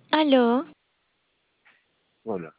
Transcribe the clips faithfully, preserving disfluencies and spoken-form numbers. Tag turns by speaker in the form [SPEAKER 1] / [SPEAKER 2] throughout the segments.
[SPEAKER 1] Aló,
[SPEAKER 2] Hola.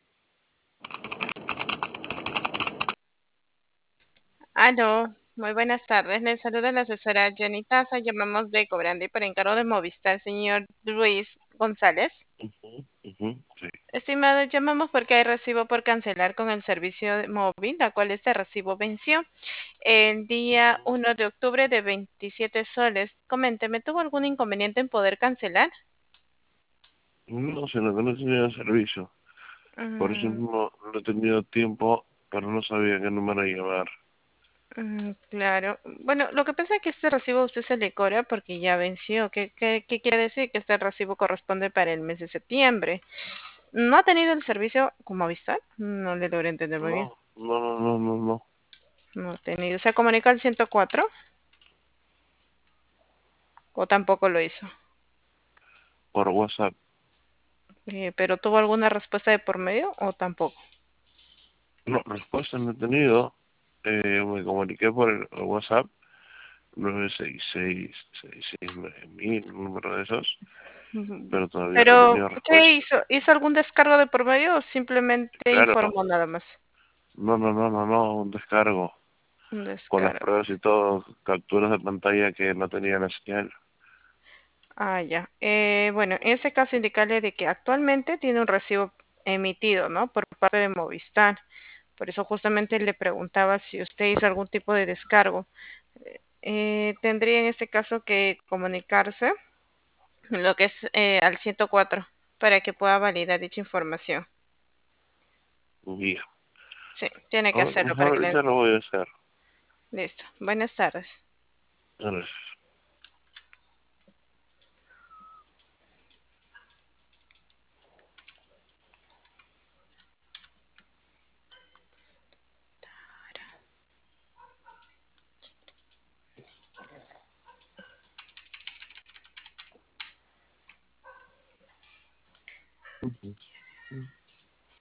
[SPEAKER 3] Aló, muy buenas tardes. Les saluda la asesora Jenny Taza. Llamamos de Cobrande por encargo de Movistar, señor Luis González.
[SPEAKER 2] Ujú, ujú, sí.
[SPEAKER 3] Estimado, llamamos porque hay recibo por cancelar con el servicio de móvil, la cual este recibo venció el día
[SPEAKER 2] Ujú.
[SPEAKER 3] uno de octubre de veintisiete soles. Coménteme, ¿tuvo algún inconveniente en poder cancelar?
[SPEAKER 2] No, sino que no tenía servicio. Por eso
[SPEAKER 3] Mm,
[SPEAKER 2] no, no he tenido tiempo, pero no sabía qué número llevar.
[SPEAKER 3] mm, claro. Bueno, lo que pasa es que este recibo a usted se le cobra porque ya venció. ¿Qué, qué, qué quiere decir? Que este recibo corresponde para el mes de septiembre. ¿No ha tenido el servicio con Movistar? No le logré entender muy
[SPEAKER 2] No,
[SPEAKER 3] bien.
[SPEAKER 2] no, no, no, no, no.
[SPEAKER 3] No ha tenido. ¿Se comunicó al ciento cuatro o tampoco lo hizo?
[SPEAKER 2] Por WhatsApp.
[SPEAKER 3] Eh, ¿pero tuvo alguna respuesta de por medio o tampoco?
[SPEAKER 2] No, respuesta no he tenido. Eh, me comuniqué por el el WhatsApp nueve seis seis seis seis nueve mil, un número de esos,
[SPEAKER 3] Ujú.
[SPEAKER 2] pero todavía no he
[SPEAKER 3] ¿Pero
[SPEAKER 2] tenido
[SPEAKER 3] qué
[SPEAKER 2] respuesta.
[SPEAKER 3] hizo? ¿Hizo algún descargo de por medio o simplemente
[SPEAKER 2] Claro,
[SPEAKER 3] informó nada más?
[SPEAKER 2] no, no, no, no, no, un descargo
[SPEAKER 3] Un
[SPEAKER 2] con las
[SPEAKER 3] descargo.
[SPEAKER 2] pruebas y todo, capturas de pantalla que no tenía la señal.
[SPEAKER 3] Ah, ya. Eh, bueno, en ese caso indicarle de que actualmente tiene un recibo emitido, ¿no? Por parte de Movistar. Por eso justamente le preguntaba si usted hizo algún tipo de descargo. Eh, tendría en este caso que comunicarse lo que es eh, al ciento cuatro para que pueda validar dicha información.
[SPEAKER 2] Guía.
[SPEAKER 3] Sí, tiene que hacerlo para que le...
[SPEAKER 2] Ahorita lo voy a hacer.
[SPEAKER 3] Listo. Buenas tardes.
[SPEAKER 2] Gracias.